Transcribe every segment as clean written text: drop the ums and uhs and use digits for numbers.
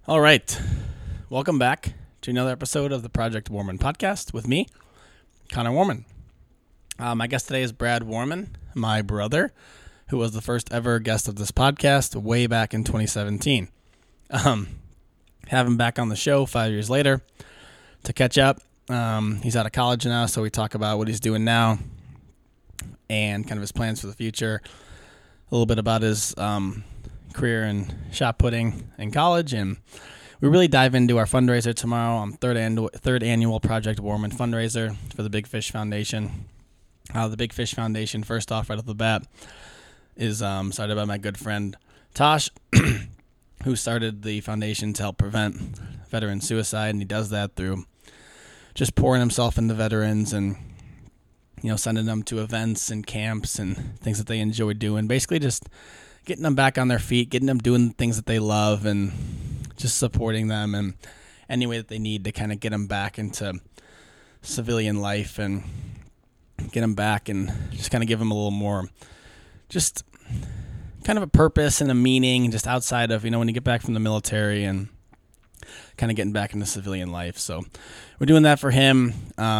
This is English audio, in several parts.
All right. Welcome back to another episode of the Project Warman podcast with me, Connor Warman. My guest today is Brad Warman, my brother, who was the first ever guest of this podcast way back in 2017. Have him back on the show 5 years later to catch up. He's out of college now, so we talk about what he's doing now and kind of his plans for the future, a little bit about his career in shot putting in college, and we really dive into our fundraiser tomorrow. Third annual Project Warman fundraiser for the Big Fish Foundation. The Big Fish Foundation, first off, right off the bat, is started by my good friend Tosh, who started the foundation to help prevent veteran suicide, and he does that through just pouring himself into veterans and sending them to events and camps and things that they enjoy doing. Basically, just getting them back on their feet, getting them doing things that they love, and just supporting them in any way that they need to kind of get them back into civilian life and get them back and just kind of give them a little more, just kind of a purpose and a meaning just outside of, when you get back from the military and kind of getting back into civilian life. So we're doing that for him.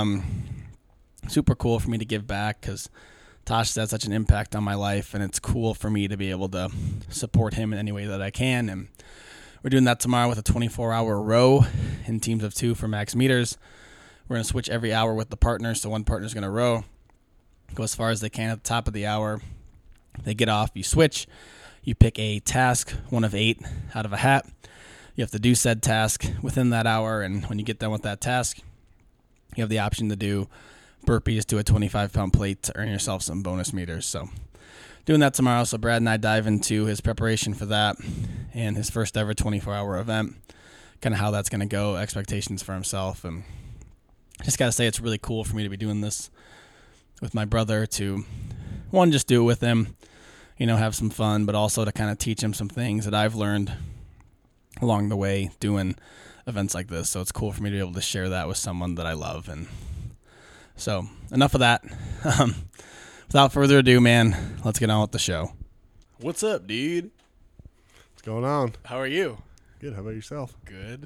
Super cool for me to give back because Tosh has had such an impact on my life, and it's cool for me to be able to support him in any way that I can. And we're doing that tomorrow with a 24-hour row in teams of 2 for max meters. We're going to switch every hour with the partners, so one partner's going to row, go as far as they can at the top of the hour. They get off, you switch, you pick a task, one of 8 out of a hat. You have to do said task within that hour, and when you get done with that task, you have the option to do burpees to a 25-pound plate to earn yourself some bonus meters. So doing that tomorrow. So Brad and I dive into his preparation for that and his first ever 24-hour event, kind of how that's going to go, expectations for himself. And I just got to say it's really cool for me to be doing this with my brother, to, one, just do it with him, have some fun, but also to kind of teach him some things that I've learned along the way doing events like this. So it's cool for me to be able to share that with someone that I love. And so enough of that. Without further ado, man, let's get on with the show. What's up, dude? What's going on? How are you? Good. How about yourself? Good.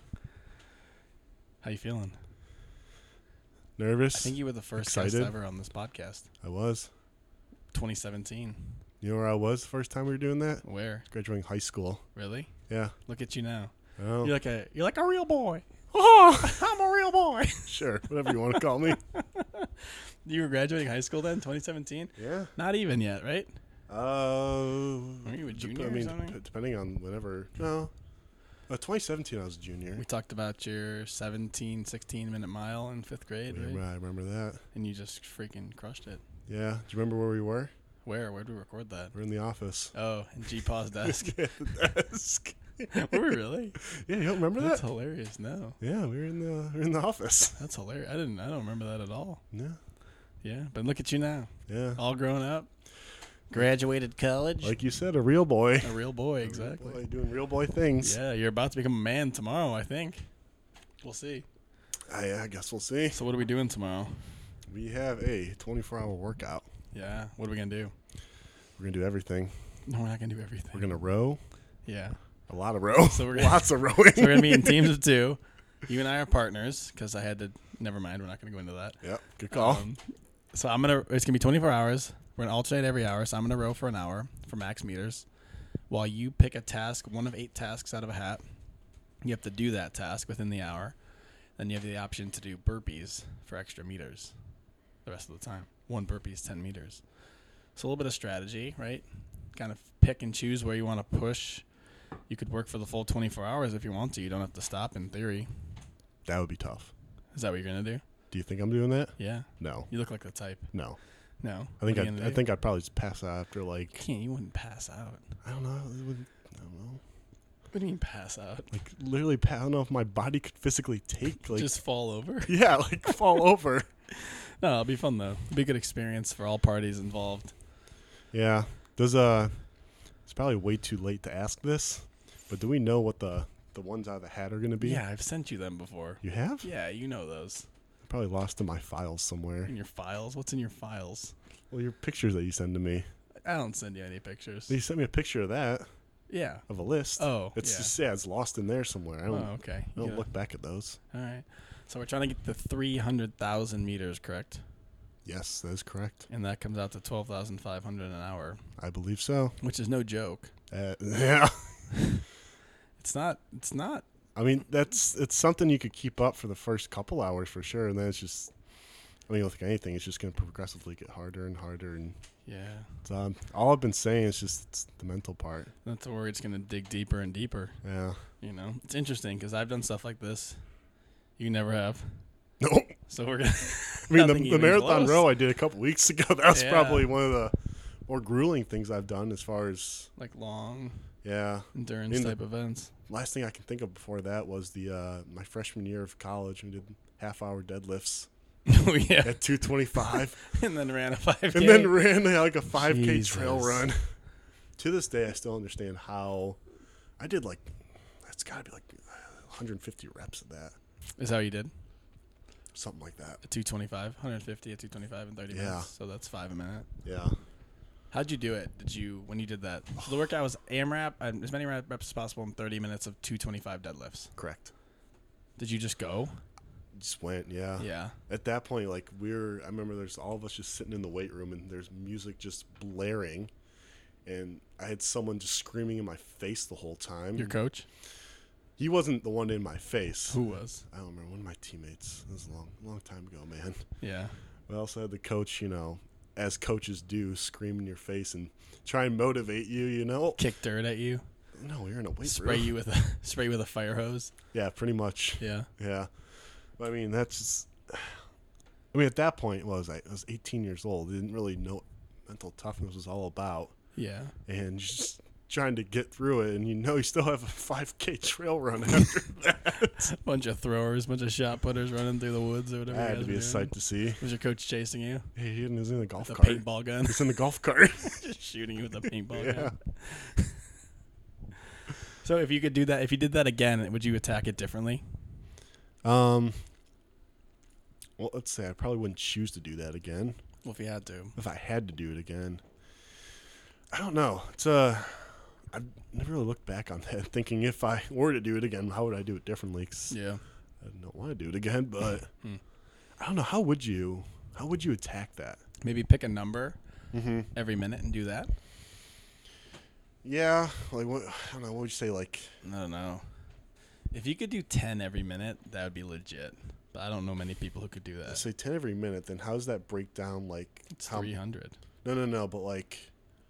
How you feeling? Nervous? I think you were the first Excited? guest ever on this podcast. I was. 2017. You know where I was the first time we were doing that? Where? Graduating high school. Really? Yeah. Look at you now. Oh, You're like a real boy. Oh, I'm a real boy. sure. Whatever you want to call me. You were graduating high school then, 2017? Yeah. Not even yet, right? Were you a junior or something? Depending on whenever. No. 2017, I was a junior. We talked about your 16-minute mile in 5th grade, right? I remember that. And you just freaking crushed it. Yeah. Do you remember where we were? Where? Where'd we record that? We're in the office. Oh, in G-Paw's desk. Yeah, the desk. Were we really? Yeah, you don't remember That's that? hilarious. No. Yeah, we were in the office. That's hilarious. I don't remember that at all. Yeah. Yeah, but look at you now. Yeah. All grown up. Graduated college. Like you said, a real boy. A real boy, exactly. Real boy doing real boy things. Yeah, you're about to become a man tomorrow, I think. We'll see. I guess we'll see. So what are we doing tomorrow? We have a 24-hour workout. Yeah, what are we going to do? We're going to do everything. No, we're not going to do everything. We're going to row. Yeah. A lot of row. So we're gonna, Lots of rowing. So we're going to be in teams of 2. You and I are partners because I had to. Never mind. We're not going to go into that. Yep. Good call. So it's going to be 24 hours. We're going to alternate every hour. So I'm going to row for an hour for max meters while you pick a task, one of 8 tasks out of a hat. You have to do that task within the hour. Then you have the option to do burpees for extra meters the rest of the time. 1 burpee is 10 meters. So a little bit of strategy, right? Kind of pick and choose where you want to push. You could work for the full 24 hours if you want to. You don't have to stop in theory. That would be tough. Is that what you're going to do? Do you think I'm doing that? Yeah. No. You look like the type. No. No. I think I'd probably just pass out after like. You wouldn't pass out. I don't know. I don't know. What do you mean pass out? Like literally, I don't know if my body could physically take like. Just fall over? Yeah, like fall over. No, it'll be fun though. It'll be a good experience for all parties involved. Yeah. It's probably way too late to ask this, but do we know what the ones out of the hat are going to be? Yeah, I've sent you them before. You have? Yeah, you know those. I probably lost in my files somewhere. In your files? What's in your files? Well, your pictures that you send to me. I don't send you any pictures. You sent me a picture of that. Yeah. of a list. Oh, It's yeah. just it's lost in there somewhere. I don't Oh, okay. I don't Yeah. look back at those. All right. So we're trying to get the 300,000 meters correct, Yes, that is correct. and that comes out to 12,500 an hour, I believe so. which is no joke. Yeah. It's not. It's not. I mean, it's something you could keep up for the first couple hours for sure, and then it's just, I mean, like anything, it's just going to progressively get harder and harder. And Yeah. all I've been saying is just it's the mental part. That's where it's gonna dig deeper and deeper. Yeah. You know, it's interesting because I've done stuff like this. You never have. No. So we're gonna. I mean, Nothing the even marathon close. row I did a couple weeks ago. That was Yeah. probably one of the more grueling things I've done as far as Like long yeah. endurance type events. Last thing I can think of before that was the my freshman year of college. We did half-hour deadlifts Oh yeah. at 225, And then ran a 5K. and then ran like a 5K trail Jesus. run. To this day, I still understand how I did like that's got to be like 150 reps of that, Is that what you did? something like that. At 225, 150 at 225 in 30 Yeah. minutes. So that's 5 a minute. Yeah. How'd you do it? When you did that? So the workout was AMRAP, as many reps as possible in 30 minutes of 225 deadlifts. Correct. Did you just go? Just went. Yeah. Yeah. At that point, like I remember there's all of us just sitting in the weight room and there's music just blaring, and I had someone just screaming in my face the whole time. Your coach? He wasn't the one in my face. Who was? I don't remember. One of my teammates. It was a long time ago, man. Yeah. We also had the coach, as coaches do, scream in your face and try and motivate you, Kick dirt at you. No, we were in a weight Spray room. you with a fire hose. Yeah, pretty much. Yeah. Yeah. But, I mean, that's just... I mean, at that point, I was 18 years old. I didn't really know what mental toughness was all about. Yeah. And just trying to get through it, and you still have a 5K trail run after that. Bunch of throwers, bunch of shot putters running through the woods or whatever. That you had guys to be were a doing. sight to see. Was your coach chasing you? Hey, he was in the golf With a cart. paintball gun? He's in the golf cart. Just shooting you with a paintball Yeah. gun. So if you could do that, if you did that again, would you attack it differently? Well, let's say I probably wouldn't choose to do that again. Well, if you had to. If I had to do it again, I don't know. I've never really looked back on that, thinking if I were to do it again, how would I do it differently? 'Cause Yeah. I don't want to do it again, but Hmm. I don't know. How would you attack that? Maybe pick a number Mm-hmm. every minute and do that. Yeah, like what? I don't know. What would you say? Like, I don't know. If you could do 10 every minute, that would be legit. But I don't know many people who could do that. let's say 10 every minute. Then how does that break down? Like, It's how? 300. No. But like,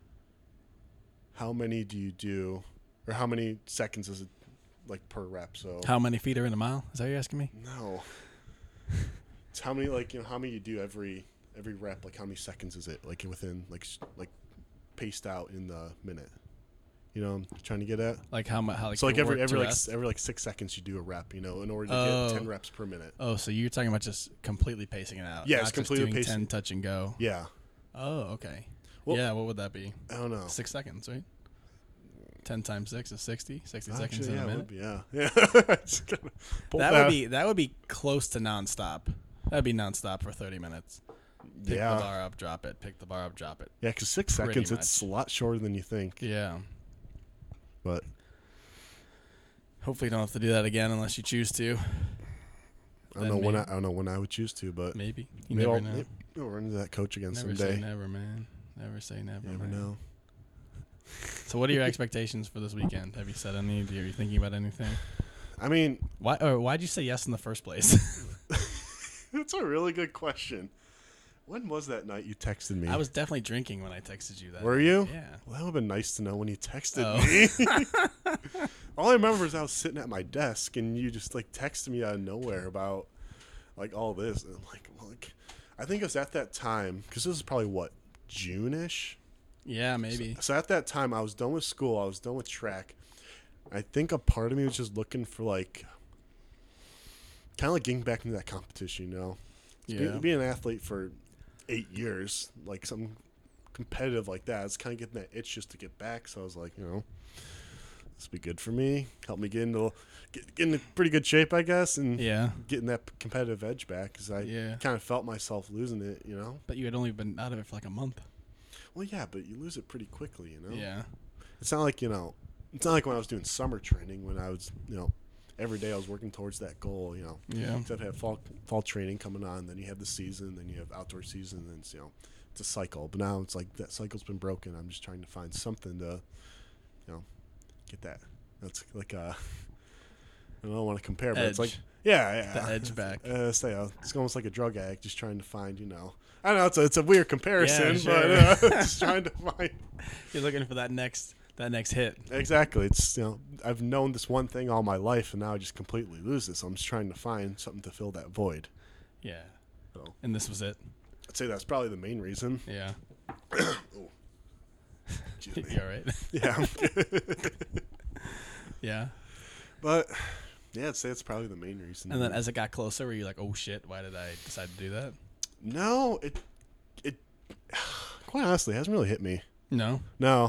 how many do you do, or how many seconds is it, like per rep? So How many feet are in a mile? Is that what you're asking me? no. It's how many how many you do every rep? Like how many seconds is it? Like within like paced out in the minute. You know, what I'm trying to get at. Like how much? Like So like your every work to like rest? every 6 seconds you do a rep. In order to Oh. get 10 reps per minute. Oh, so you're talking about just completely pacing it out? Yeah, not it's just completely doing pacing. 10 touch and go. Yeah. Oh, okay. Well- Yeah, what would that be? I don't know. 6 seconds, right? 10 times 6 is 60. 60 seconds Actually, in yeah, a it minute. would be, yeah. Just gotta pull That would be close to nonstop. That'd be nonstop for 30 minutes. Pick the yeah. bar up, drop it. Pick the bar up, drop it. Yeah, because 6 Pretty seconds, it's a much. lot shorter than you think. Yeah. But Hopefully you don't have to do that again unless you choose to. I don't know when I would choose to, but Maybe. You maybe never I'll, know. maybe I'll run into that coach again Never someday. say never, man. Never say never. You never man. know. So what are your expectations for this weekend? Have you set any? Are you thinking about anything? I mean, Why'd you say yes in the first place? that's a really good question. When was that night you texted me? I was definitely drinking when I texted you that. Were night. you? Yeah. Well, that would have been nice to know when you texted Oh. me. All I remember is I was sitting at my desk and you just like texted me out of nowhere about like all this. And I'm like, I think it was at that time, because this is probably what, June-ish? Yeah, maybe. So at that time, I was done with school. I was done with track. I think a part of me was just looking for like, kind of like getting back into that competition, Yeah. Being an athlete for 8 years, like something competitive like that, it's kind of getting that itch just to get back. So I was like, this would be good for me. Help me get into pretty good shape, I guess, and Yeah. getting that competitive edge back, because I Yeah. kind of felt myself losing it, But you had only been out of it for like a month. Well, yeah, but you lose it pretty quickly, Yeah. It's not like, it's not like when I was doing summer training when I was, every day I was working towards that goal, Yeah. Instead of have fall training coming on, then you have the season, then you have outdoor season, and it's, it's a cycle. But now it's like that cycle's been broken. I'm just trying to find something to, get that. That's like I don't want to compare, but it's like, yeah. The edge back. It's almost like a drug addict just trying to find, I don't know, it's a weird comparison, Yeah, sure. but just trying to find. You're looking for that next hit. Exactly. It's, I've known this one thing all my life, and now I just completely lose this. So I'm just trying to find something to fill that void. Yeah. So And this was it. I'd say that's probably the main reason. Yeah. Oh. Excuse me. You all right? Yeah. I'm good. Yeah. But yeah, I'd say it's probably the main reason. And then as it got closer, were you like, oh shit, why did I decide to do that? No, it quite honestly hasn't really hit me. No.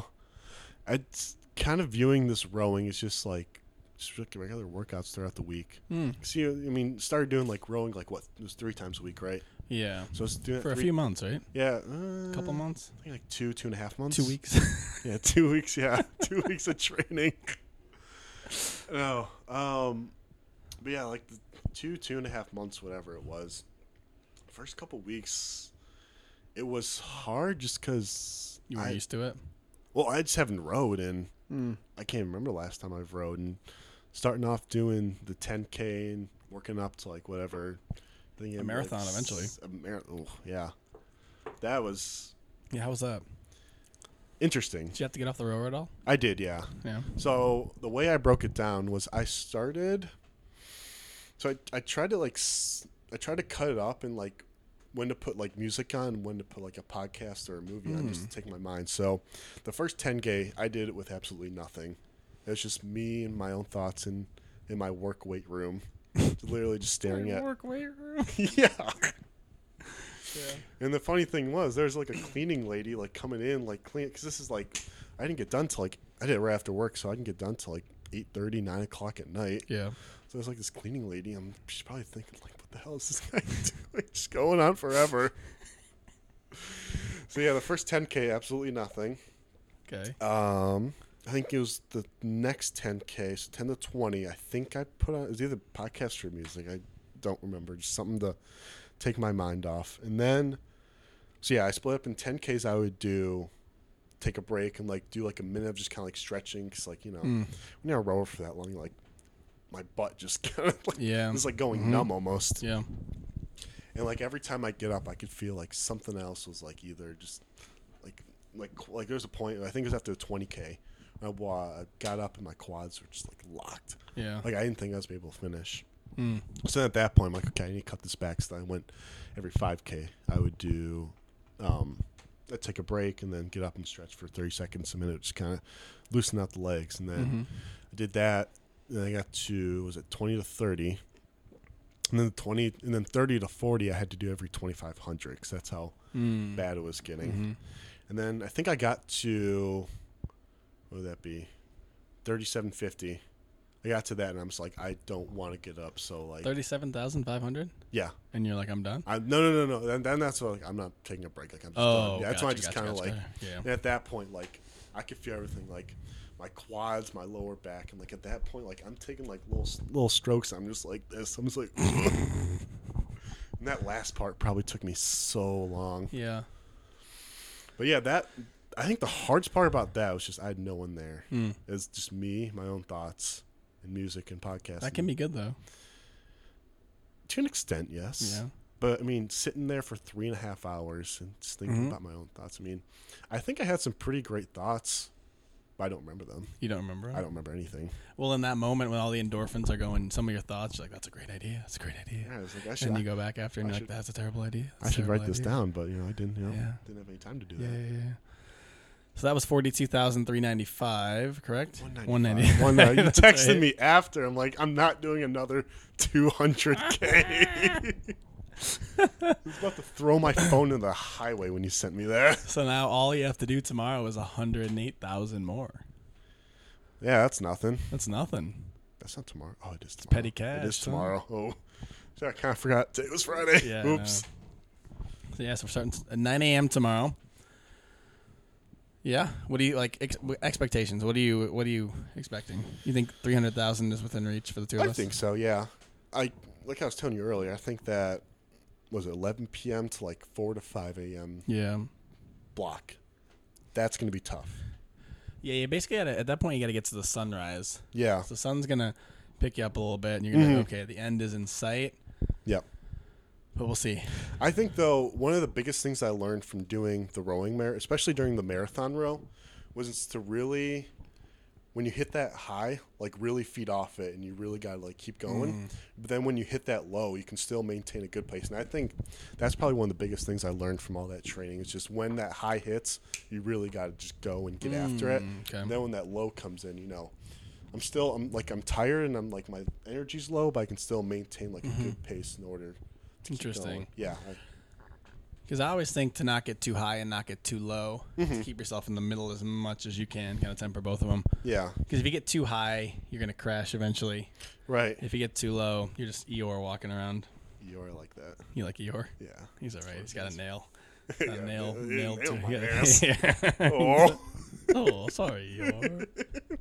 It's kind of viewing this rowing as just like regular workouts throughout the week. See, I mean, started doing like rowing like what? It was 3 times a week, right? Yeah. So I was doing it For a few months, right? Yeah, A couple months? I think like 2.5 months. 2 weeks? Yeah, 2 weeks. Yeah, 2 weeks of training. No, but yeah, like the 2.5 months, whatever it was. First couple weeks, it was hard just because You weren't used to it? Well, I just haven't rowed, and I can't remember last time I've rowed. And starting off doing the 10K and working up to like whatever. A marathon eventually. Yeah, that was Yeah, how was that? interesting. Did you have to get off the rower at all? I did, yeah. Yeah. So the way I broke it down was I started. So I tried to cut it up and like when to put like music on, when to put like a podcast or a movie on, just to take my mind. So the first 10K, I did it with absolutely nothing. It was just me and my own thoughts in my work weight room, literally just staring at. Work weight room. Yeah. Yeah. And the funny thing was, there's like a cleaning lady like coming in like clean because this is like I didn't get done till like I did it right after work, so I didn't get done till like 8:30, 9 o'clock at night. Yeah. So there's like this cleaning lady. She's probably thinking like, what the hell is this guy doing? Just going on forever. So yeah, the first 10K, absolutely nothing. Okay. I think it was the next 10K, so 10 to 20. I think I put on it was either podcast or music. I don't remember, just something to take my mind off. And then, so yeah, I split up in 10Ks. I would take a break and like do like a minute of just kind of like stretching because like when you're a rower for that long, like my butt just kind of like it's like going numb almost. Yeah. And like every time I get up, I could feel like something else was like either just like there's a point I think it was after the 20K. I got up and my quads were just like locked. Yeah. Like I didn't think I was able to finish. So at that point, I'm like, okay, I need to cut this back. So I went every 5K. I would do, I'd take a break and then get up and stretch for 30 seconds, a minute, just kind of loosen out the legs. And then I did that. Then I got to, was it 20 to 30? And then 30 to 40, I had to do every 2,500 because that's how bad it was getting. And then I think I got to, what would that be? 3750. I got to that and I'm just like, I don't want to get up. So like 37,500. Yeah. And you're like, I'm done. No. Then that's what, like I'm not taking a break. Like I'm just done. Yeah, that's why I just kind of like. Yeah. And at that point, like I could feel everything, like my quads, my lower back, and like at that point, like I'm taking like little strokes. I'm just like this. I'm just like. And that last part probably took me so long. Yeah. But yeah, I think the hardest part about that was just I had no one there. It's just me, my own thoughts, and music and podcasting. That can be good though. To an extent, yes. Yeah. But I mean, sitting there for 3.5 hours and just thinking about my own thoughts. I mean, I think I had some pretty great thoughts, but I don't remember them. You don't remember? I don't remember anything. Well, in that moment when all the endorphins are going, some of your thoughts, you're like, "That's a great idea. That's a great idea." Yeah, I was like, and you go back after and you're like, "That's a terrible idea. I should write this down," but I didn't. Didn't have any time to do that. Yeah. So that was 42,395, correct? 190. You texted me after. I'm like, I'm not doing another 200K. I was about to throw my phone in the highway when you sent me that. So now all you have to do tomorrow is 108,000 more. Yeah, that's nothing. That's nothing. That's not tomorrow. Oh, it is tomorrow. Petty cash. It is tomorrow. Oh, so I kind of forgot today was Friday. Yeah. Oops. So yeah, so we're starting at 9 a.m. tomorrow. Yeah. What do you like expectations? What are you expecting? You think 300,000 is within reach for the two of us? I think so. Yeah. Like I was telling you earlier. I think that was it 11 p.m. to like 4 to 5 a.m. Yeah. block. That's going to be tough. Yeah. You basically at that point you got to get to the sunrise. Yeah. So the sun's gonna pick you up a little bit, and you're gonna okay. The end is in sight. Yep. But we'll see. I think, though, one of the biggest things I learned from doing the rowing, especially during the marathon row, was to really, when you hit that high, like really feed off it, and you really got to like keep going. But then when you hit that low, you can still maintain a good pace. And I think that's probably one of the biggest things I learned from all that training is just when that high hits, you really got to just go and get after it. Okay. And then when that low comes in, I'm tired and I'm like my energy's low, but I can still maintain like a good pace in order to keep Interesting. going. Yeah. Because I always think to not get too high and not get too low, to keep yourself in the middle as much as you can, kind of temper both of them. Yeah. Because if you get too high, you're going to crash eventually. Right. If you get too low, you're just Eeyore walking around. You're like that. You like Eeyore? Yeah. He's all right. He's got a nail. Yeah, Nail nailed to my yeah. ass. Yeah. Oh. Oh, sorry, Eeyore.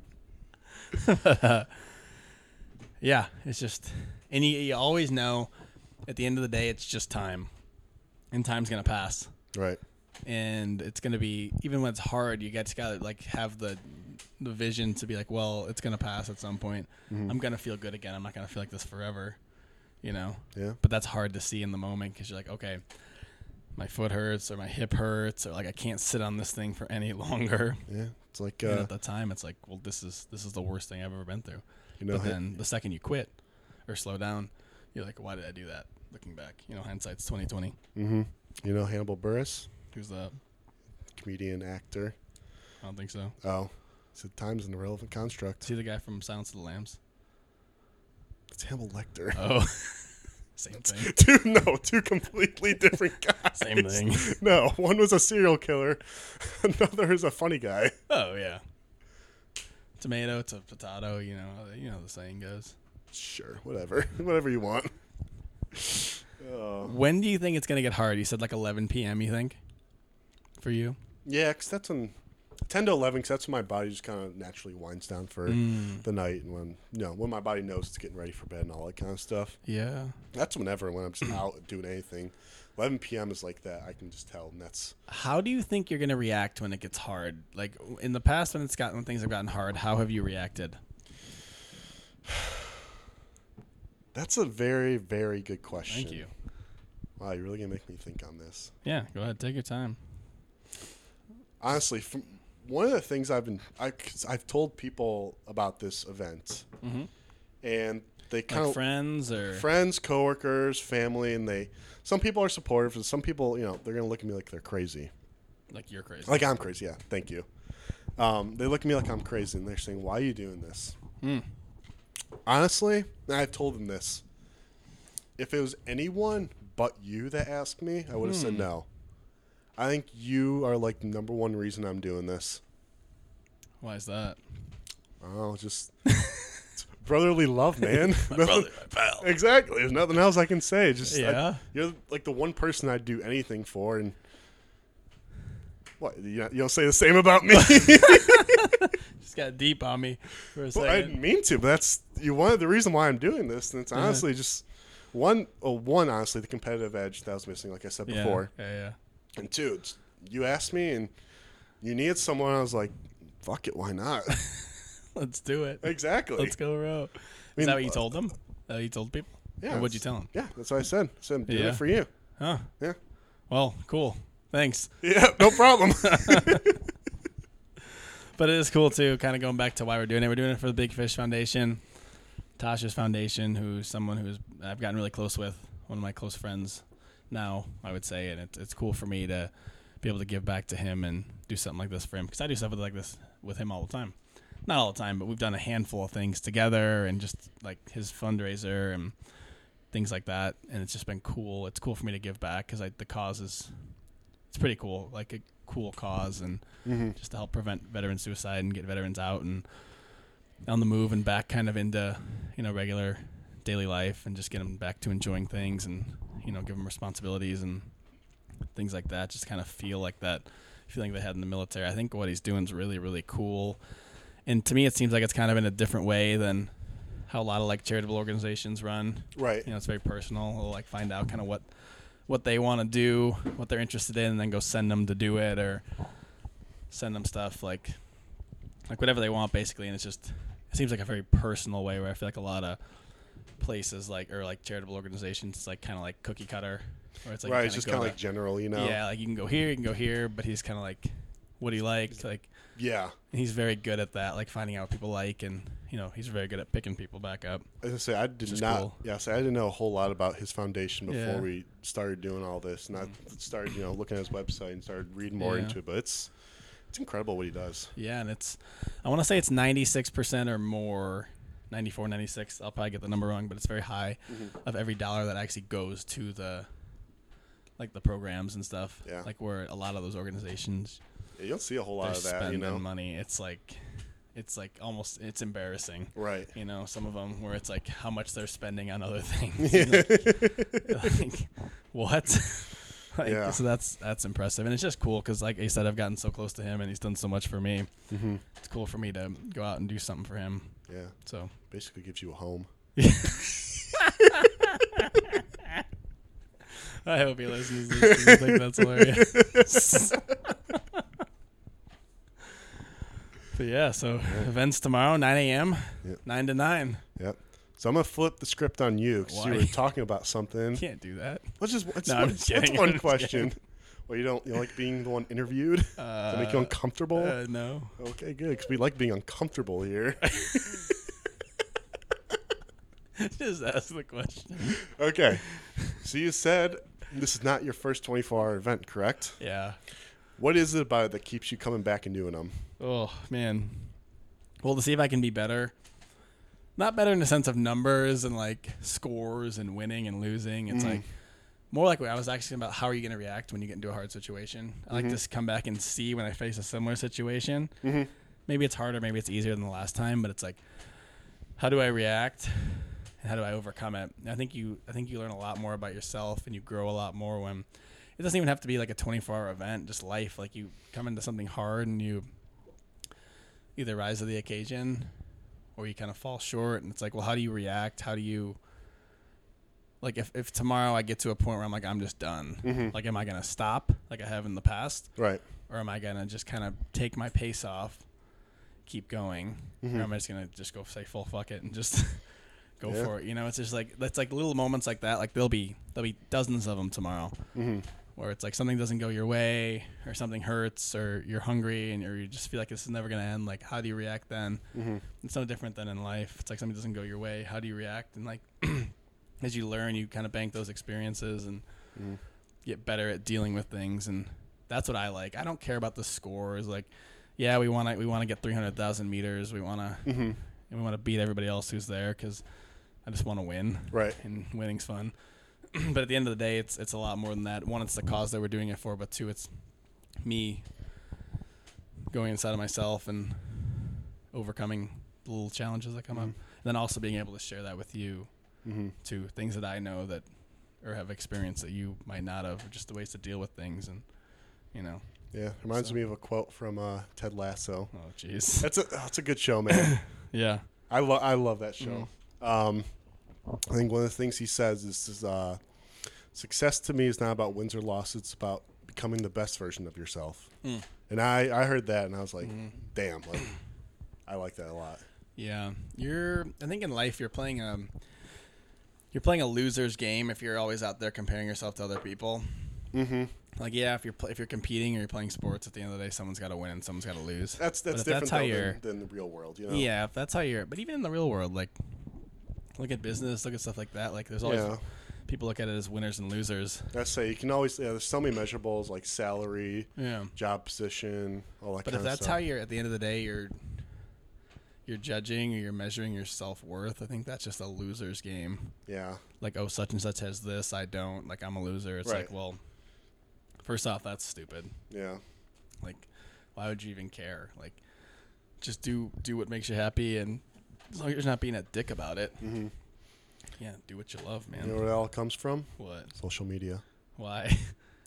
Yeah, it's just, and you always know at the end of the day, it's just time. And time's going to pass. Right. And it's going to be, even when it's hard, you just got to like have the vision to be like, well, it's going to pass at some point. I'm going to feel good again. I'm not going to feel like this forever, you know? Yeah. But that's hard to see in the moment because you're like, okay, my foot hurts or my hip hurts or like I can't sit on this thing for any longer. Yeah. It's like, And at the time, it's like, well, this is the worst thing I've ever been through. But then the second you quit or slow down, you're like, why did I do that? Looking back, hindsight's 2020. Mm-hmm. You know Hannibal Buress? Who's that? Comedian, actor. I don't think so. Oh. So time's an irrelevant construct. Is he the guy from Silence of the Lambs? It's Hannibal Lecter. Oh. Same thing. Two completely different guys. Same thing. No, one was a serial killer. Another is a funny guy. Oh, yeah. Tomato to potato, you know how the saying goes. Sure, whatever. Whatever you want. When do you think it's going to get hard? You said like 11 p.m., you think? For you? Yeah, because that's when 10 to 11, because that's when my body just kind of naturally winds down for the night. And when my body knows it's getting ready for bed and all that kind of stuff. Yeah. That's when I'm just out doing anything. 11 p.m. is like that. I can just tell. And that's. How do you think you're going to react when it gets hard? Like in the past when things have gotten hard, how have you reacted? That's a very, very good question. Thank you. Wow, you're really going to make me think on this. Yeah, go ahead. Take your time. Honestly, one of the things I've told people about this event, and they kind of friends, coworkers, family, and some people are supportive, and some people, they're going to look at me like they're crazy. Like you're crazy. Like I'm crazy, yeah. Thank you. They look at me like I'm crazy, and they're saying, "Why are you doing this?" Honestly, and I've told them this. If it was anyone but you that asked me, I would have said no. I think you are like the number one reason I'm doing this. Why is that? Oh, just brotherly love, man. My brother, my pal. Exactly. There's nothing else I can say. Just you're like the one person I'd do anything for, and what you don't say the same about me. Just got deep on me for a second. Well, I didn't mean to, but that's one of the reason why I'm doing this, and it's honestly just one. Honestly, the competitive edge that was missing, like I said before. Yeah. And two, you asked me, and you needed someone. I was like, "Fuck it, why not?" Let's do it. Exactly. Let's go row. Is that what you told them? You told people? Yeah. Or what'd you tell them? Yeah, that's what I said. I said, I'm doing it for you. Huh. Yeah. Well, cool. Thanks. Yeah, no problem. But it is cool, too, kind of going back to why we're doing it. We're doing it for the Big Fish Foundation, Tasha's foundation, who's someone who's I've gotten really close with, one of my close friends now, I would say. And it's cool for me to be able to give back to him and do something like this for him. Because I do stuff like this with him all the time. Not all the time, but we've done a handful of things together and just like his fundraiser and things like that. And it's just been cool. It's cool for me to give back because the cause it's pretty cool, like a cool cause, and just to help prevent veteran suicide and get veterans out and on the move and back kind of into, regular daily life and just get them back to enjoying things and, give them responsibilities and things like that. Just kind of feel like that, feeling they had in the military. I think what he's doing is really, really cool. And to me, it seems like it's kind of in a different way than how a lot of like charitable organizations run. Right. You know, it's very personal. We'll like find out kind of what they want to do, what they're interested in, and then go send them to do it, or send them stuff like whatever they want basically. And it seems like a very personal way where I feel like a lot of places or charitable organizations, it's like kind of like cookie cutter, where it's like right. It's just kind of like general, you know. Yeah, like you can go here, but he's kind of like, what do you like? Like, yeah. And he's very good at that, like finding out what people like, and you know, he's very good at picking people back up. As I say, I didn't know a whole lot about his foundation before we started doing all this, and I started, you know, looking at his website and started reading more into it. But it's incredible what he does. Yeah, and I want to say it's 96% or more, 94, 96. I'll probably get the number wrong, but it's very high of every dollar that actually goes to the programs and stuff. Yeah. Like where a lot of those organizations. Yeah, you don't see a whole lot of that, you know. Money. It's like almost, it's embarrassing. Right. You know, some of them where it's like how much they're spending on other things. Like, what? So that's impressive, and it's just cool because, like I said, I've gotten so close to him, and he's done so much for me. It's cool for me to go out and do something for him. Yeah. So basically gives you a home. I hope he listens to this 'cause I think that's hilarious. But yeah, so events tomorrow, 9 a.m., 9 to 9. Yep. So I'm going to flip the script on you because you were talking about something. You can't do that. What's one question? Well, you don't like being the one interviewed? Does that make you uncomfortable? No. Okay, good, because we like being uncomfortable here. Just ask the question. Okay. So you said this is not your first 24-hour event, correct? Yeah. What is it about it that keeps you coming back and doing them? Oh, man. Well, to see if I can be better. Not better in the sense of numbers and, like, scores and winning and losing. It's, like, more like what I was asking about how are you going to react when you get into a hard situation. I like to come back and see when I face a similar situation. Maybe it's harder, maybe it's easier than the last time, but it's like, how do I react and how do I overcome it? And I think you learn a lot more about yourself and you grow a lot more when it doesn't even have to be like a 24-hour event, just life. Like you come into something hard and you either rise to the occasion or you kind of fall short. And it's like, well, how do you react? How do you, like if tomorrow I get to a point where I'm like, I'm just done. Like, am I going to stop like I have in the past? Right. Or am I going to just kind of take my pace off, keep going? Or am I just going to just go say full fuck it and just go for it? You know, it's just like, it's like little moments like that. Like there'll be dozens of them tomorrow. Where it's like something doesn't go your way or something hurts or you're hungry or you just feel like this is never going to end. Like, how do you react then? It's no different than in life. It's like something doesn't go your way. How do you react? And like, as you learn, you kind of bank those experiences and get better at dealing with things. And that's what I like. I don't care about the scores. Like, yeah, we want to get 300,000 meters. We want to beat everybody else who's there because I just want to win. Right. And winning's fun. But at the end of the day, it's a lot more than that. One, it's the cause that we're doing it for, but two, it's me going inside of myself and overcoming the little challenges that come up. And then also being able to share that with you, too. Things that I know that or have experienced that you might not have, or just the ways to deal with things, and you know. Yeah, reminds me of a quote from Ted Lasso. Oh, jeez. That's a good show, man. Yeah, I love that show. I think one of the things he says is success to me is not about wins or losses. It's about becoming the best version of yourself. And I heard that and I was like, damn, like, I like that a lot. Yeah, I think in life you're playing a loser's game if you're always out there comparing yourself to other people. Like, yeah, if you're competing or you're playing sports, at the end of the day, someone's got to win and someone's got to lose. That's different than the real world, you know? Yeah, if that's how but even in the real world, like, look at business, look at stuff like that. Like, there's always people look at it as winners and losers. I say you can always there's so many measurables like salary, job position, all that. But if that's how you're at the end of the day, you're judging or you're measuring your self-worth, I think that's just a loser's game. Yeah. Like, oh, such and such has this, I don't. Like, I'm a loser. It's like, well, first off, that's stupid. Yeah. Like, why would you even care? Like, just do what makes you happy, and as long as you're not being a dick about it. Yeah, do what you love, man. You know where it all comes from? What? Social media. Why?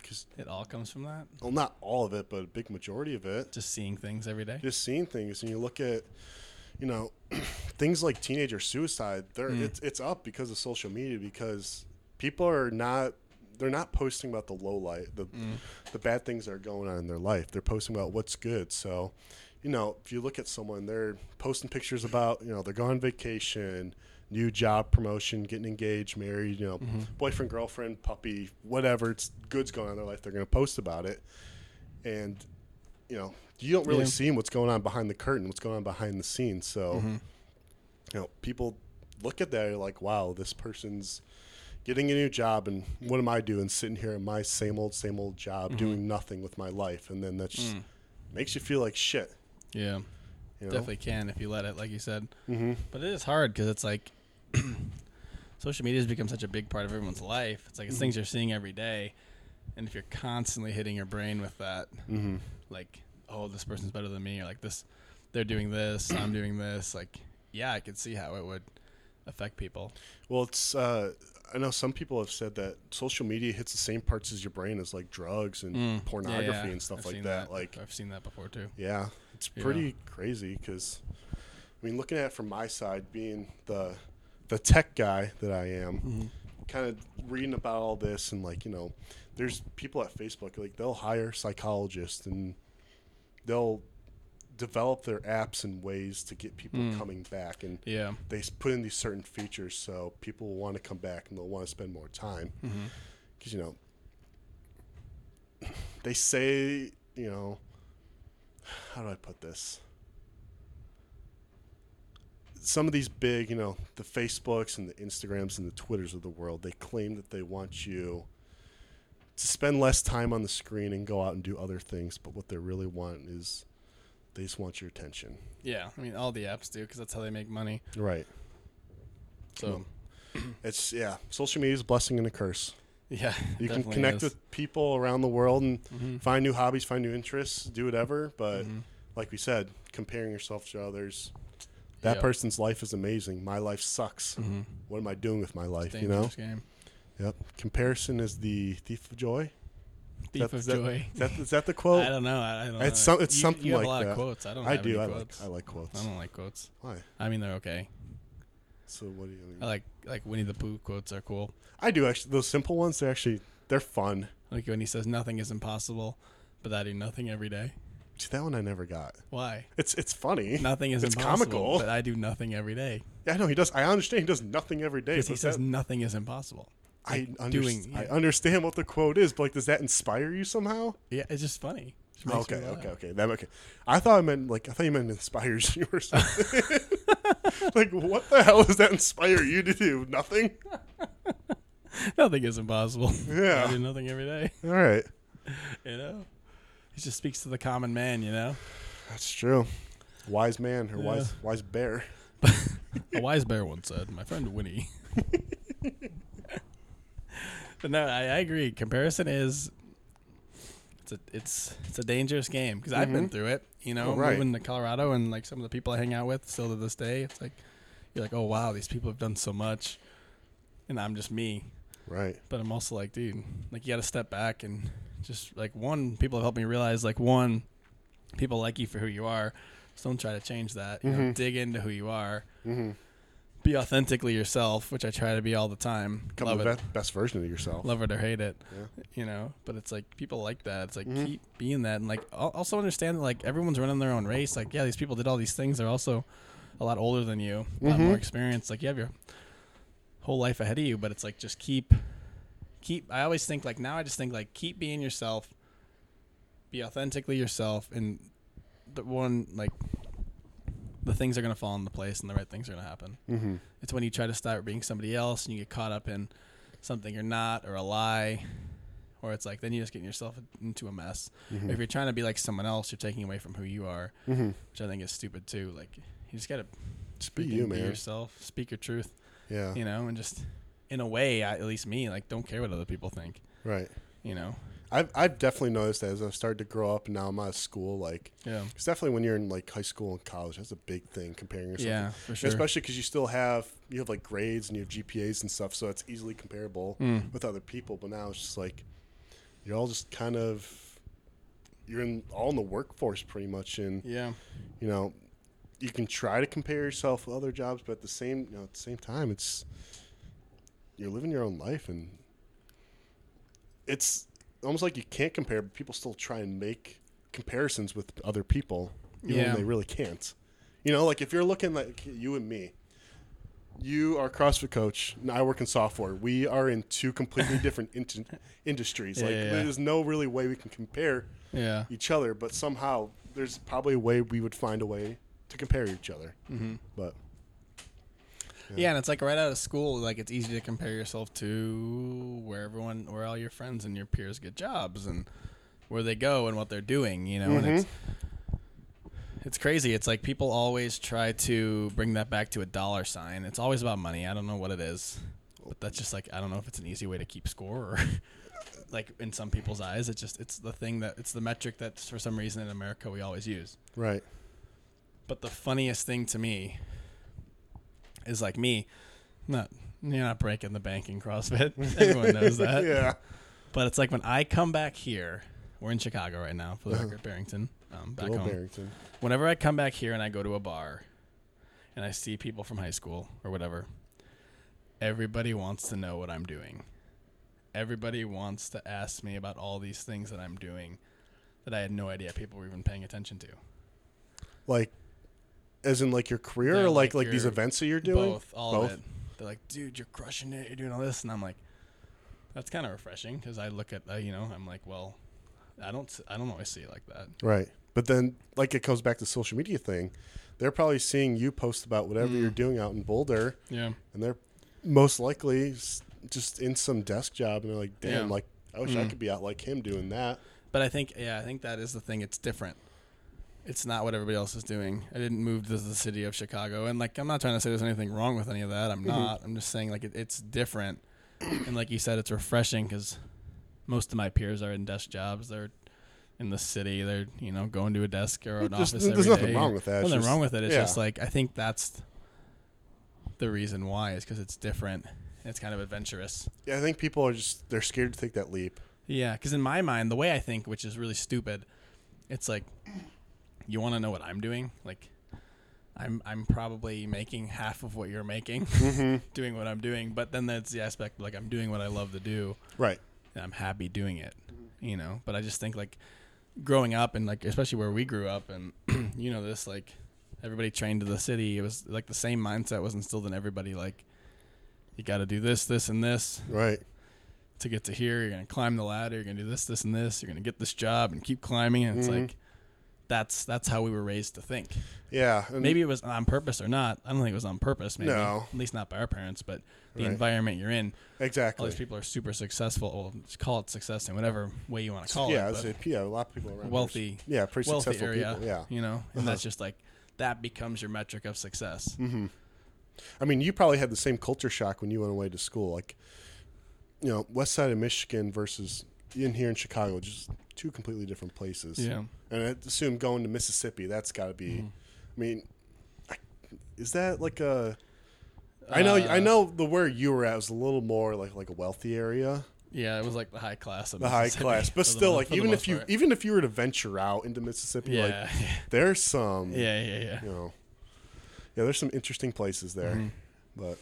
because It all comes from that. well, not all of it, but a big majority of it. Just seeing things every day. Just seeing things, and you look at, things like teenager suicide. It's up because of social media, because people are not. They're not posting about the low light, the bad things that are going on in their life. They're posting about what's good. So, if you look at someone, they're posting pictures about, they're going on vacation, new job promotion, getting engaged, married, boyfriend, girlfriend, puppy, whatever. It's good's going on in their life. They're going to post about it. And, you don't really see what's going on behind the curtain, what's going on behind the scenes. So, people look at that and like, wow, this person's getting a new job, and what am I doing sitting here in my same old job doing nothing with my life? And then that just makes you feel like shit. Yeah. Definitely can if you let it, like you said. Mm-hmm. But it is hard because it's like social media has become such a big part of everyone's life. It's like it's things you're seeing every day. And if you're constantly hitting your brain with that, like, oh, this person's better than me, or like this, they're doing this, I'm doing this. Like, yeah, I could see how it would affect people. Well, it's I know some people have said that social media hits the same parts as your brain as like drugs and pornography and stuff like that. Like, I've seen that before too. Yeah, it's pretty crazy because, looking at it from my side, being the tech guy that I am, kind of reading about all this, and like, there's people at Facebook, like they'll hire psychologists and they'll develop their apps in ways to get people coming back, and they put in these certain features so people will want to come back and they'll want to spend more time because they say, how do I put this, some of these big, the Facebooks and the Instagrams and the Twitters of the world, they claim that they want you to spend less time on the screen and go out and do other things, but what they really want is they just want your attention. Yeah, all the apps do because that's how they make money. Right. So, it's social media is a blessing and a curse. Yeah, you can connect with people around the world and find new hobbies, find new interests, do whatever. But like we said, comparing yourself to others, that person's life is amazing. My life sucks. What am I doing with my life? Game. Yep. Comparison is the thief of joy. Thief of joy. Is that the quote? I don't know. I don't know. It's something you have like a lot that. Of quotes. I don't. I have do. Any quotes. I like quotes. I don't like quotes. Why? They're okay. So what do you mean? I like Winnie the Pooh quotes are cool. I do actually. Those simple ones, they're fun. Like when he says nothing is impossible, but I do nothing every day. See, that one I never got. Why? It's funny. Nothing is impossible, comical, but I do nothing every day. Yeah, I know he does. I understand he does nothing every day. Because he says nothing is impossible. I understand what the quote is, but like, does that inspire you somehow? Yeah, it's just funny. Okay. I thought you meant inspires you or something. Like, what the hell does that inspire you to do? Nothing? Nothing is impossible. Yeah. I do nothing every day. All right. He just speaks to the common man, That's true. Wise man or wise bear. A wise bear once said, "My friend Winnie." But no, I agree. Comparison is it's a dangerous game because I've been through it. Moving to Colorado and like some of the people I hang out with still to this day, it's like you're like, oh wow, these people have done so much, and I'm just me. Right. But I'm also like, dude, like you got to step back and just like people have helped me realize like people like you for who you are. So don't try to change that. Dig into who you are. Be authentically yourself, which I try to be all the time. Become the best version of yourself. Love it or hate it. But it's like people like that. It's like keep being that, and like also understand that like everyone's running their own race. Like these people did all these things. They're also a lot older than you, a lot more experience. Like you have your whole life ahead of you, but it's like just keep. I always think like now I just think like keep being yourself. Be authentically yourself, and the things are going to fall into place and the right things are going to happen. It's when you try to start being somebody else and you get caught up in something you're not or a lie, or it's like then you're just getting yourself into a mess. Or if you're trying to be like someone else, you're taking away from who you are, which I think is stupid too. Like you just got to just be you, man. Be yourself, speak your truth. Yeah. And just in a way, at least me, like don't care what other people think. Right. I've definitely noticed that as I've started to grow up and now I'm out of school, like, it's definitely when you're in like high school and college, that's a big thing comparing yourself. Yeah, for sure. Especially because you have like grades and you have GPAs and stuff, so it's easily comparable with other people. But now it's just like, you're all just kind of all in the workforce pretty much, and Yeah. you know, you can try to compare yourself with other jobs, but at the same time, you're living your own life, and it's almost like you can't compare, but people still try and make comparisons with other people, even when they really can't. You know, like if you're looking like you and me, you are a CrossFit coach, and I work in software. We are in two completely different industries. Like there's no really way we can compare each other, but somehow there's probably a way we would find a way to compare each other. Mm-hmm. But yeah, and it's like right out of school, like it's easy to compare yourself to where all your friends and your peers get jobs and where they go and what they're doing, you know. Mm-hmm. And it's crazy. It's like people always try to bring that back to a dollar sign. It's always about money. I don't know what it is, but that's just like, I don't know if it's an easy way to keep score or like in some people's eyes, it's the metric that for some reason in America we always use. Right. But the funniest thing to me is like you're not breaking the bank in CrossFit. Everyone knows that. Yeah. But it's like when I come back here, we're in Chicago right now for the record, Barrington, back home. Barrington. Whenever I come back here and I go to a bar and I see people from high school or whatever, everybody wants to know what I'm doing. Everybody wants to ask me about all these things that I'm doing that I had no idea people were even paying attention to. Like, as in like your career, Yeah, or like like these events that you're doing? Both, all of it. They're like, dude, you're crushing it. You're doing all this. And I'm like, that's kind of refreshing because I look at, I'm like, well, I don't always see it like that. Right. But then, like, it goes back to the social media thing. They're probably seeing you post about whatever you're doing out in Boulder. Yeah. And they're most likely just in some desk job. And they're like, damn, like, I wish I could be out like him doing that. But I think that is the thing. It's different. It's not what everybody else is doing. I didn't move to the city of Chicago. And, like, I'm not trying to say there's anything wrong with any of that. I'm not. I'm just saying, like, it's different. And like you said, it's refreshing because most of my peers are in desk jobs. They're in the city. They're, going to a desk or an office every day. There's nothing wrong with that. Nothing wrong with it. It's just like, I think that's the reason why is because it's different. It's kind of adventurous. Yeah, I think people are they're scared to take that leap. Yeah, because in my mind, the way I think, which is really stupid, it's like, you want to know what I'm doing? Like, I'm probably making half of what you're making, doing what I'm doing. But then there's the aspect, like, I'm doing what I love to do. Right. And I'm happy doing it, But I just think, like, growing up and, like, especially where we grew up and, this, like, everybody trained to the city. It was, like, the same mindset was instilled in everybody. Like, you got to do this, this, and this. Right. To get to here, you're going to climb the ladder. You're going to do this, this, and this. You're going to get this job and keep climbing. And it's like, that's how we were raised to think. Yeah. Maybe it was on purpose or not. I don't think it was on purpose, maybe. No. At least not by our parents, but the environment you're in. Exactly. All these people are super successful. Well, just call it success in whatever way you want to call it. Yeah, a lot of people around. Wealthy. Yeah, pretty successful area, people. Yeah. And that's just like, that becomes your metric of success. Mm-hmm. I mean, you probably had the same culture shock when you went away to school. Like, west side of Michigan versus in here in Chicago, just two completely different places. Yeah. And I assume going to Mississippi, that's got to be, I mean, is that like a, I know the where you were at was a little more like a wealthy area. Yeah, it was like the high class of the high class, but still, like even if you were to venture out into Mississippi, like there's some, yeah, there's some interesting places there, but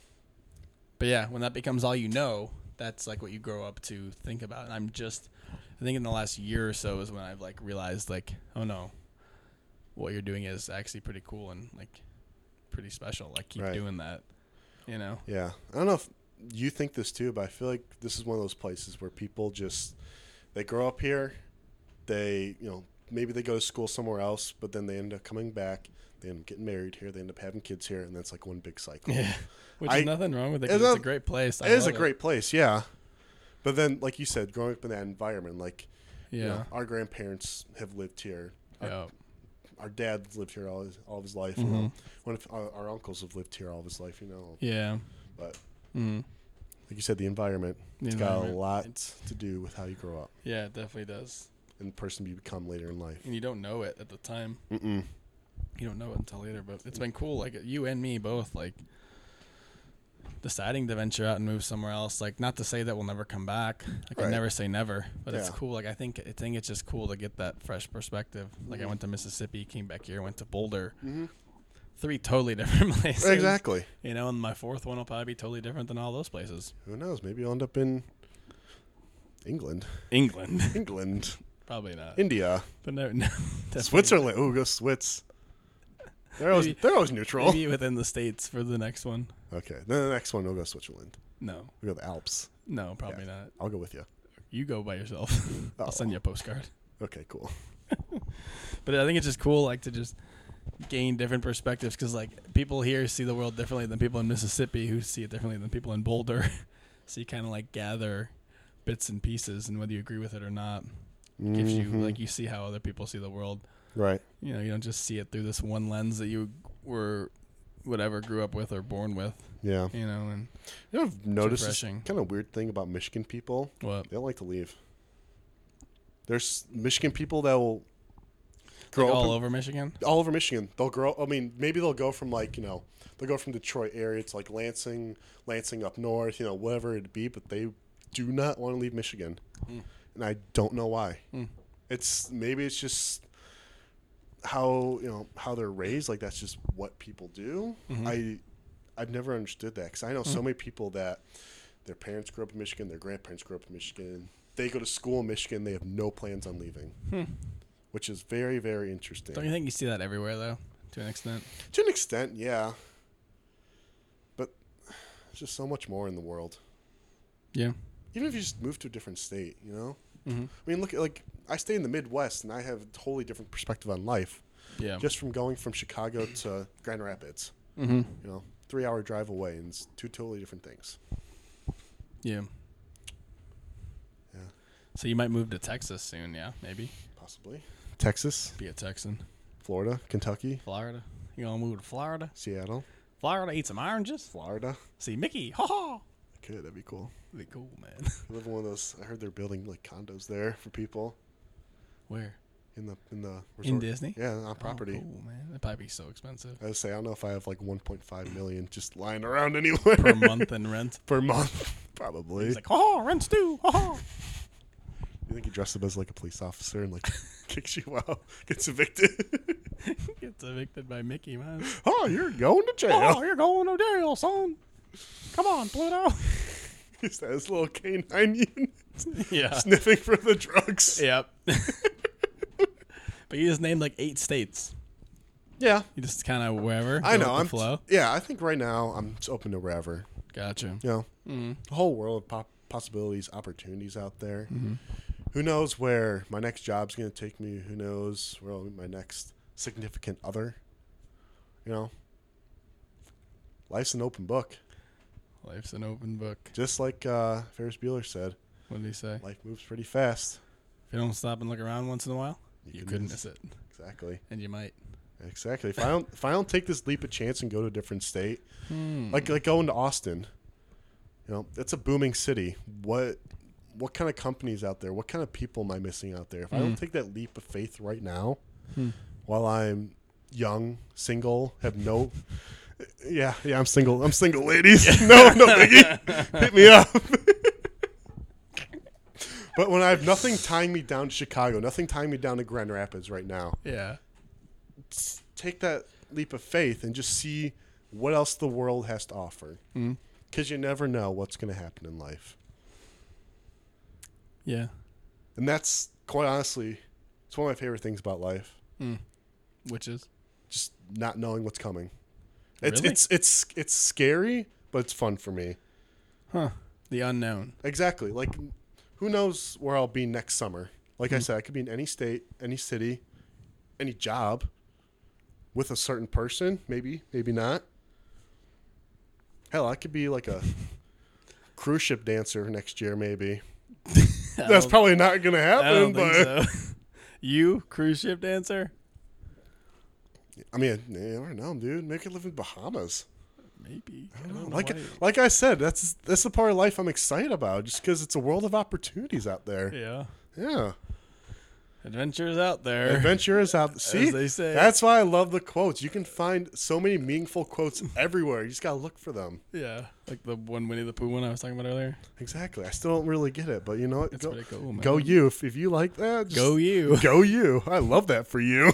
yeah, when that becomes all that's like what you grow up to think about. And I think in the last year or so is when I've like realized like, oh no, what you're doing is actually pretty cool and like pretty special. Like keep doing that, Yeah, I don't know if you think this too, but I feel like this is one of those places where people they grow up here, they maybe they go to school somewhere else, but then they end up coming back. They end up getting married here. They end up having kids here, and that's like one big cycle. Yeah, which is nothing wrong with it. It's a great place. It is a great place, yeah. But then, like you said, growing up in that environment, like, our grandparents have lived here. Our dad lived here all of his life. One of our uncles have lived here all of his life. Yeah. But like you said, the environment. It's got a lot to do with how you grow up. Yeah, it definitely does. And the person you become later in life. And you don't know it at the time. You don't know it until later, but it's been cool. Like you and me both, like deciding to venture out and move somewhere else. Like, not to say that we'll never come back. Like, I Right. never say never, but it's Yeah. cool. Like, I think it's just cool to get that fresh perspective. Like, I went to Mississippi, came back here, went to Boulder. Mm-hmm. 3 totally different places. Exactly. You know, and my 4th one will probably be totally different than all those places. Who knows? Maybe you'll end up in England. England. England. Probably not. India. But no, definitely Switzerland. Ooh, go Swits. They're always neutral. Maybe within the States for the next one. Okay. Then the next one, we'll go Switzerland. No. We'll go the Alps. No, probably Yeah. not. I'll go with you. You go by yourself. Oh. I'll send you a postcard. Okay, cool. But I think it's just cool, like, to just gain different perspectives, because, like, people here see the world differently than people in Mississippi, who see it differently than people in Boulder. So you kind of, like, gather bits and pieces, and whether you agree with it or not, gives you, like, you see how other people see the world. Right. You know, you don't just see it through this one lens that you grew up with or born with, Yeah. you know, and You know, I've noticed this refreshing. kind of weird thing about Michigan people. what? They don't like to leave. There's Michigan people that will grow Like up all over Michigan? all over Michigan. They'll grow. I mean, maybe they'll go from like they'll go from Detroit area to like Lansing up north, whatever it be. But they do not want to leave Michigan, and I don't know why. It's just how how they're raised. Like that's just what people do. I've never understood that because I know so many people that their parents grew up in Michigan, their grandparents grew up in Michigan. They go to school in Michigan. They have no plans on leaving, which is very, very interesting. Don't you think you see that everywhere, though, to an extent? To an extent, yeah. But there's just so much more in the world. Yeah. Even if you just move to a different state, Mm-hmm. I mean, look at I stay in the Midwest, and I have a totally different perspective on life. Yeah. Just from going from Chicago to Grand Rapids, 3-hour drive away, and it's 2 totally different things. Yeah. Yeah, So you might move to Texas soon, yeah? Maybe. possibly. Texas, Be a Texan. Florida, Kentucky, Florida. You gonna move to Florida? Seattle, Florida, eat some oranges? Florida. See Mickey. Ha ha. That'd be cool. That'd be cool, man. I live in one of those. I heard they're building like condos there for people Where? in the resort. In Disney? Yeah, on property. Oh, cool, man. That'd probably be so expensive. I would say I don't know if I have like 1.5 million just lying around anywhere Per month in rent. per month. Probably. He's like, ha, rent's due. Ha ha. You think he dressed up as like a police officer and like kicks you out, gets evicted? Gets evicted by Mickey, man. Oh, you're going to jail. Oh, you're going to jail, son. Come on, Pluto. He's that his little canine unit Yeah. sniffing for the drugs. Yep. But you just named like 8 states. Yeah, You just kind of wherever. I go know. with I'm the flow. Yeah, I think right now I'm just open to wherever. Gotcha. A whole world of possibilities, opportunities out there. Who knows where my next job's going to take me? Who knows where my next significant other? Life's an open book. Life's an open book. Just like Ferris Bueller said, What did he say? life moves pretty fast. If you don't stop and look around once in a while, you can couldn't miss it. Exactly. And you might. Exactly. If I don't take this leap of chance and go to a different state, like going to Austin, it's a booming city. What kind of companies out there? What kind of people am I missing out there? If I don't take that leap of faith right now, while I'm young, single, have no. Yeah, I'm single. I'm single, ladies. No biggie. Hit me up. But when I have nothing tying me down to Chicago, nothing tying me down to Grand Rapids right now, Yeah. take that leap of faith and just see what else the world has to offer. Because you never know what's going to happen in life. Yeah. And that's, quite honestly, it's one of my favorite things about life. Which is? Just not knowing what's coming. Really? It's scary, but it's fun for me. Huh. The unknown. Exactly. Like, who knows where I'll be next summer? Like I said, I could be in any state, any city, any job with a certain person. Maybe not. Hell, I could be like a cruise ship dancer next year, maybe. That's probably not going to happen, I don't but think so. You, cruise ship dancer? I mean, I don't know, dude. Maybe I could live in Bahamas. Maybe. I don't know. know why. Like I said, that's the part of life I'm excited about, just because it's a world of opportunities out there. Yeah. Yeah. Adventure is out there. Adventure is out. See, they say. That's why I love the quotes. You can find so many meaningful quotes everywhere. You just gotta look for them. Yeah, like the one Winnie the Pooh one I was talking about earlier. Exactly. I still don't really get it, but you know what? It's pretty cool, man. Go you. If you like that, just Go you. Go you. I love that for you.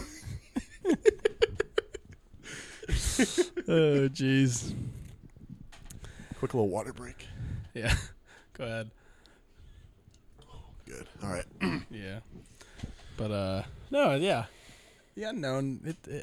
Oh, jeez. Quick little water break. Yeah. Go ahead. Good. All right. Yeah. But no, yeah. The unknown. It's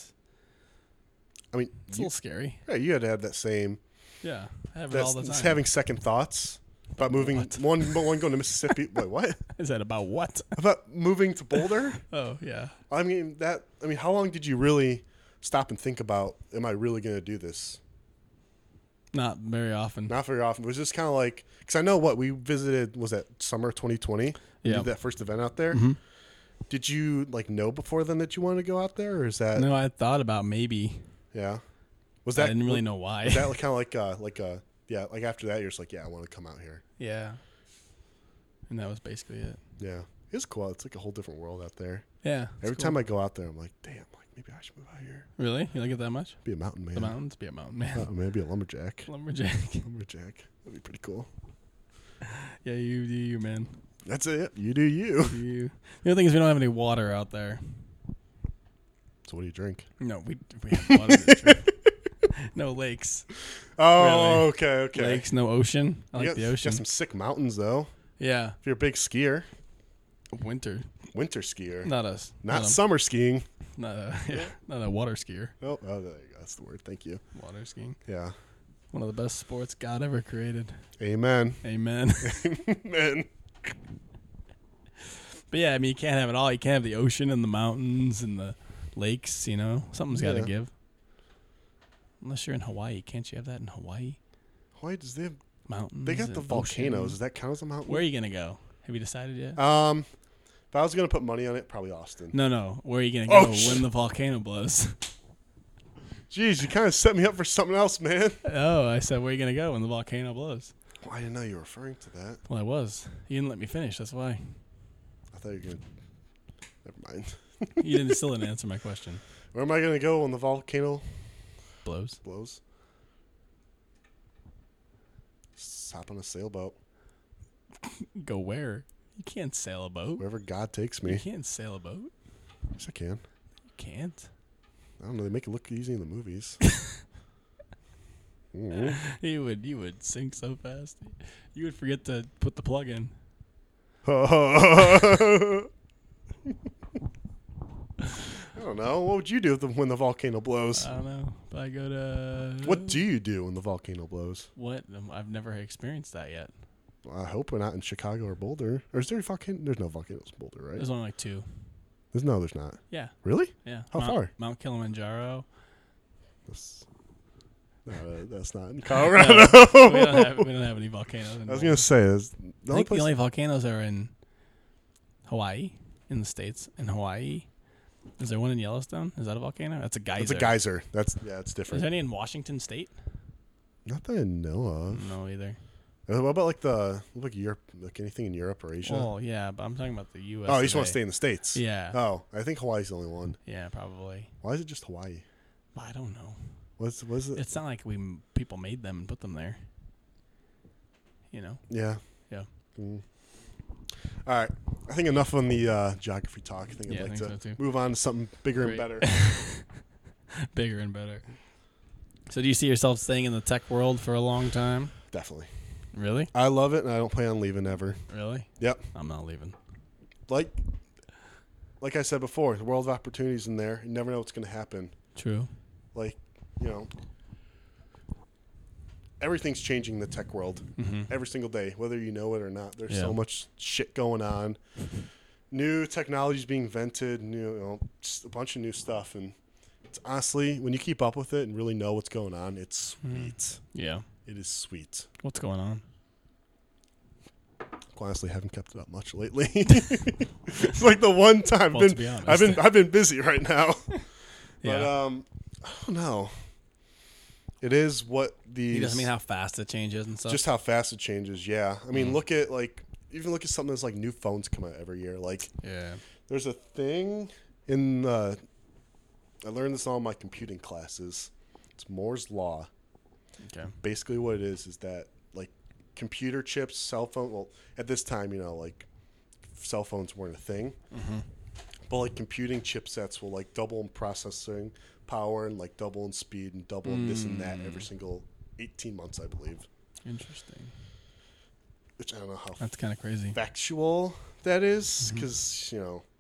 I mean, a little scary. yeah, you had to have that same. Yeah, I have it all the That's time. having second thoughts about moving. What? One going to Mississippi. Wait, what? Is that about what? About moving to Boulder? Oh yeah. I mean, how long did you really stop and think about? Am I really going to do this? Not very often. Not very often. It was just kind of like, because I know what we visited was that summer 2020. We Yeah. did that first event out there. Mhm. Did you know before then that you wanted to go out there, or is that? No, I thought about maybe. Yeah. Was I that? didn't really know why. Was that kind of like after that you're just like, yeah, I want to come out here. Yeah. And that was basically it. Yeah, it's cool. It's like a whole different world out there. Yeah. Every time I go out there, I'm like, damn, like maybe I should move out here. Really? You like it that much? Be a mountain man. The mountains? Be a mountain man. Maybe a lumberjack. Lumberjack. Lumberjack. That'd be pretty cool. Yeah, you do you, man. That's it. You do you. You. The other thing is we don't have any water out there. So what do you drink? No, we have water to drink. No lakes. Oh, Really. okay. Lakes, no ocean. I like You the got ocean. some sick mountains though. Yeah. If you're a big skier, Winter. winter skier, Not summer skiing. not a water skier. Oh, there you go. That's the word. Thank you. Water skiing. Yeah. One of the best sports God ever created. Amen. Amen. Amen. But yeah, I mean, you can't have it all. You can't have the ocean and the mountains and the lakes, you know? Something's got to Yeah. give. Unless you're in Hawaii. Can't you have that in Hawaii? Why does they have? Mountains. They got the and volcanoes. ocean. Does that count as a mountain? Where are you going to go? Have you decided yet? If I was gonna put money on it, probably Austin. No. Where are you going to go Oh, when the volcano blows? Jeez, you kind of set me up for something else, man. Oh, I said, where are you going to go when the volcano blows? Well, I didn't know you were referring to that. Well, I was. You didn't let me finish. That's why. I thought you were gonna. Never mind. You still didn't answer my question. Where am I gonna go when the volcano Blows. blows? Just hop on a sailboat. Go where? You can't sail a boat. Wherever God takes You me. can't sail a boat. Yes, I can. You can't. I don't know. They make it look easy in the movies. Mhm. You would sink so fast. You would forget to put the plug in. I don't know. What would you do when the volcano blows? I don't know. But I go to What do you do when the volcano blows? What? I've never experienced that yet. Well, I hope we're not in Chicago or Boulder. Or is there a volcano? There's no volcanoes in Boulder, right? There's only like 2. There's not. Yeah. Really? Yeah. How far? Mount Kilimanjaro. That's not in No, Colorado. we don't have any volcanoes. In I was Boulder. gonna say the I only think place. the only volcanoes are in Hawaii, in the States. In Hawaii. Is there one in Yellowstone? Is that a volcano? That's a geyser. It's a geyser. It's Is different. there any in Washington State? Not that I know of. No, either. What about like Europe, like anything in Europe or Asia? Well, yeah, but I'm talking about the U.S. Oh, you just want today. to stay in the States? Yeah. Oh, I think Hawaii's the only one. Yeah, probably. Why is it just Hawaii? I don't know. What's it? It's not like people made them and put them there. You know? Yeah. Yeah. Mm. All right. I think enough on the geography talk. I think Yeah, I I'd like think to so too. move on to something bigger Great. and better. Bigger and better. So do you see yourself staying in the tech world for a long time? Definitely. Really? I love it, and I don't plan on leaving ever. Really? Yep. I'm not leaving. Like I said before, the world of opportunities in there. You never know what's going to happen. True. Like, everything's changing in the tech world Mm-hmm. every single day, whether you know it or not. There's Yeah. so much shit going on. New technologies being invented, just a bunch of new stuff. And it's honestly, when you keep up with it and really know what's going on, it's sweet. Yeah. It is sweet. What's going on? Honestly, haven't kept it up much lately. It's like the one time Well, to be honest. I've been busy right now. Yeah. But I don't know. It is what these. He doesn't mean how fast it changes and stuff. just how fast it changes. Yeah, I mean, look at something that's like new phones come out every year. Like yeah. There's a thing in I learned this in all my computing classes. It's Moore's law. Okay. Basically, what it is that like computer chips, cell phone. Well, at this time, like cell phones weren't a thing, but like computing chipsets will like double in processing power and like double in speed and double in this and that every single 18 months, I believe. Interesting. Which I don't know how That's kind of crazy. factual that is, because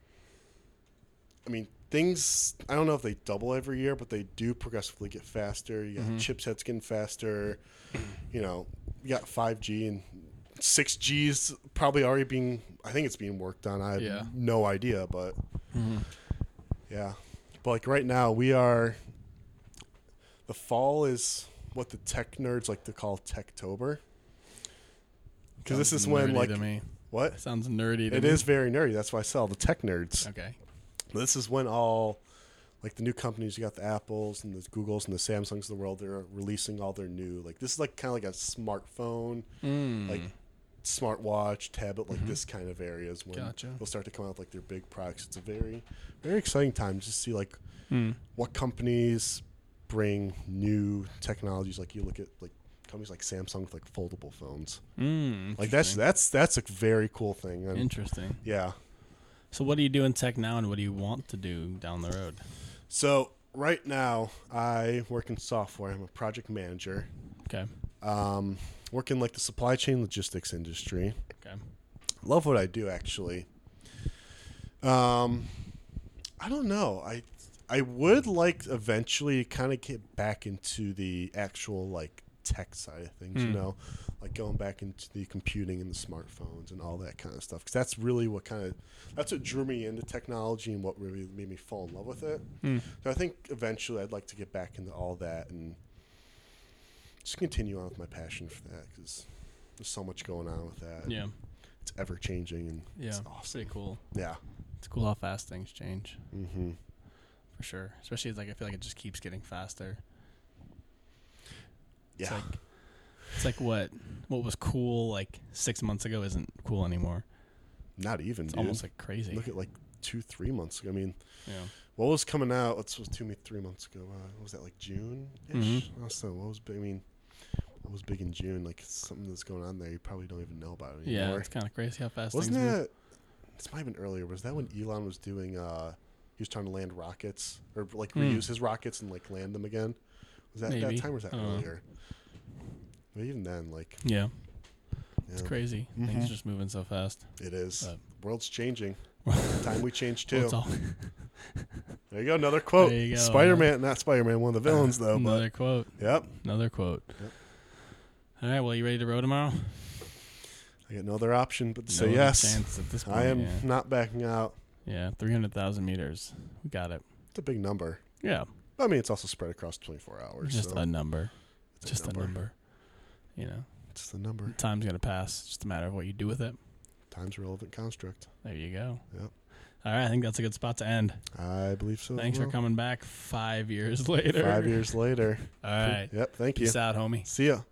I mean, things, I don't know if they double every year, but they do progressively get faster. You got chipsets getting faster. You got 5G and 6G's probably already being, I think it's being worked on. I have no idea, but yeah. But like right now, the fall is what the tech nerds like to call Techtober. Because this is when, like, to me. What? Sounds nerdy to me. It is very nerdy. That's why I sell the tech nerds. Okay. This is when all, like, the new companies, you got the Apples and the Googles and the Samsungs of the world, they're releasing all their new, like, this is like kind of like a smartphone, like smartwatch, tablet, like this kind of areas when they'll start to come out with like their big products. It's a very, very exciting time to see like what companies bring new technologies. Like you look at like companies like Samsung with like foldable phones. Like that's a very cool thing. And interesting. Yeah. So what do you do in tech now, and what do you want to do down the road? So right now I work in software. I'm a project manager. Okay. Work in like the supply chain logistics industry. Okay. Love what I do, actually. I don't know. I would like eventually kind of get back into the actual like tech side of things, like going back into the computing and the smartphones and all that kind of stuff. Because that's really that's what drew me into technology and what really made me fall in love with it. So I think eventually I'd like to get back into all that and just continue on with my passion for that, because there's so much going on with that. Yeah. It's ever changing and it's awesome. Pretty cool. Yeah. It's cool how fast things change. Mm-hmm. For sure. Especially like I feel like it just keeps getting faster. Yeah. It's like what was cool like 6 months ago isn't cool anymore. Not even, It's dude. almost like crazy. Look at like 2-3 months ago. I mean, Yeah. what was coming out? What was 2-3 months ago? What was that, like June-ish? Also, what was big? I mean, what was big in June? Like something that's going on there you probably don't even know about anymore. Yeah, it's kind of crazy how fast Wasn't things move. that? This might have been earlier. Was that when Elon was doing? He was trying to land rockets or like reuse his rockets and like land them again. Was that Maybe. that time or was that I don't know. earlier? But even then, like, Yeah. yeah, It's crazy. Things just moving so fast. it is. But- World's changing. Time we change too. Well, it's all There you go. Another quote. There you go. Spider-Man, not Spider-Man, one of the villains though. another But quote. yep. Another quote. Yep. All right. Well, you ready to row tomorrow? I got no other option but to No say other yes. chance at this point, I am Yeah. not backing out. Yeah. 300,000 meters. We got it. It's a big number. Yeah. I mean, it's also spread across 24 hours. Just so a number. it's Just a number. You know, It's the number. time's gonna pass. It's just a matter of what you do with it. Time's a relevant construct. There you go. Yep. All right. I think that's a good spot to end. I believe so. Thanks as for well. coming back 5 years later. 5 years later. All right. Yep. Thank you. Peace out, homie. See ya.